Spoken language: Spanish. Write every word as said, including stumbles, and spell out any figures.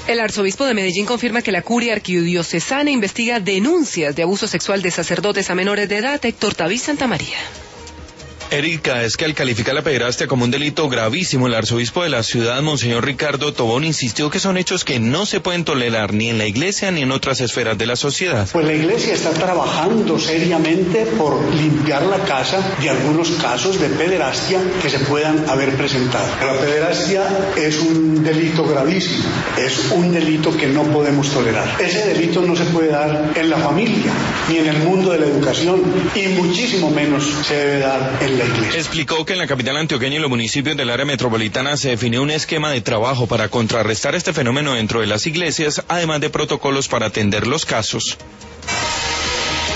El arzobispo de Medellín confirma que la curia arquidiocesana investiga denuncias de abuso sexual de sacerdotes a menores de edad. Héctor David Santamaría. Erika, es que al calificar la pederastia como un delito gravísimo, el arzobispo de la ciudad, Monseñor Ricardo Tobón, insistió que son hechos que no se pueden tolerar ni en la iglesia ni en otras esferas de la sociedad. Pues la iglesia está trabajando seriamente por limpiar la casa de algunos casos de pederastia que se puedan haber presentado. La pederastia es un delito gravísimo, es un delito que no podemos tolerar. Ese delito no se puede dar en la familia, ni en el mundo de la educación, y muchísimo menos se debe dar en la iglesia. Explicó que en la capital antioqueña y los municipios del área metropolitana se definió un esquema de trabajo para contrarrestar este fenómeno dentro de las iglesias, además de protocolos para atender los casos.